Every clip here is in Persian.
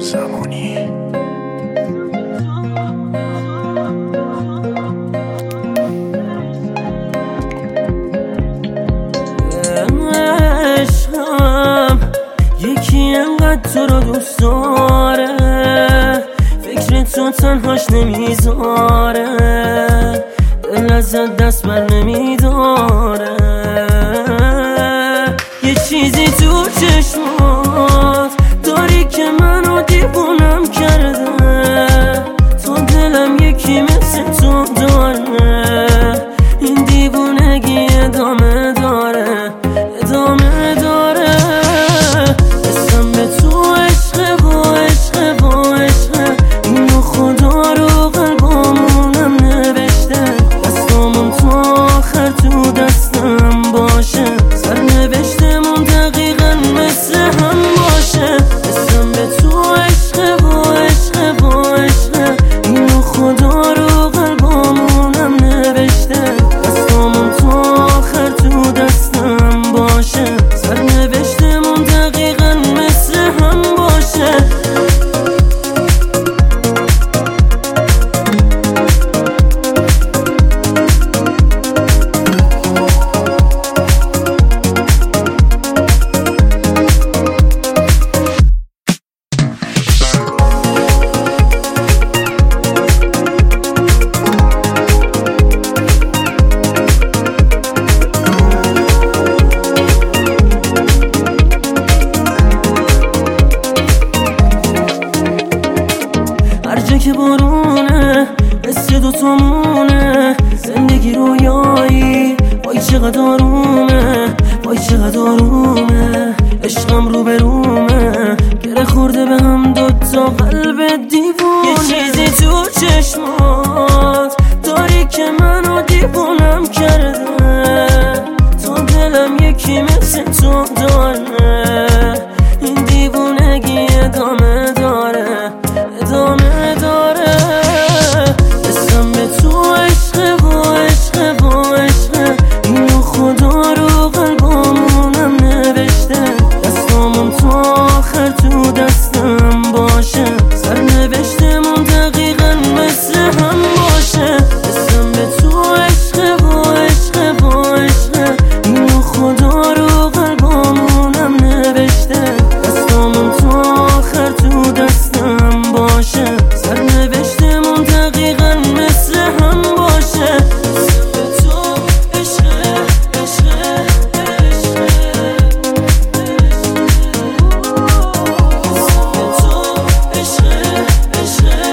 زمانی عشقم یکی انقدر تو رو دوست داره، فکر تو تنهاش نمیذاره، دل ازت دست بر نمیداره. یه چیزی تو چشمات داری که منو دیوونم کرده، تو دلم یکی مثل تو داره، این دیوونگی ادامه داره ادامه داره. اسم به تو عشقه و عشقه و عشقه، اینو خدا رو قلبامونم نوشته، دستامون تا آخر تو دستم باشه، سرنوشتمون دقیقا مثل هم باشه. اسم به تو عشقه و عشقه و عشقه، اینو خدا رو قلبامونم نوشته، دستامون تا آخر تو دستم باشه، سرنوشتمون دقیقا مثل هم باشه. هر جا که بارونه مثل دوتامونه، زندگی رویایی وای چقدر آرومه وای چقدر آرومه، عشقم رو به رومه، گره خورده به هم دوتا قلب دیوونه. یه چیزی تو چشمات داری که منو دیوونم کرده، تو دلم یکی مثل تو داره، این دیوونگی ادامه داره ادامه داره. اسم به تو عشقه و عشقه و عشقه، اینو خدا رو قلبامونم نوشته، دستامون تا آخر تو دستم باشه، سرنوشتمون دقیقا مثل هم باشه. اسم به تو عشقه و عشقه و عشقه، اینو خدا رو قلبامونم نوشته، دستامون تا آخر تو دستم باشه، سرنوشتمون دقیقا مثل هم باشه. اسم به تو عشقه عشقه عشقه، اسم به تو عشقه عشقه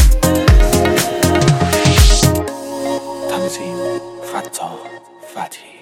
عشقه. تنظیم فتاح فتحی.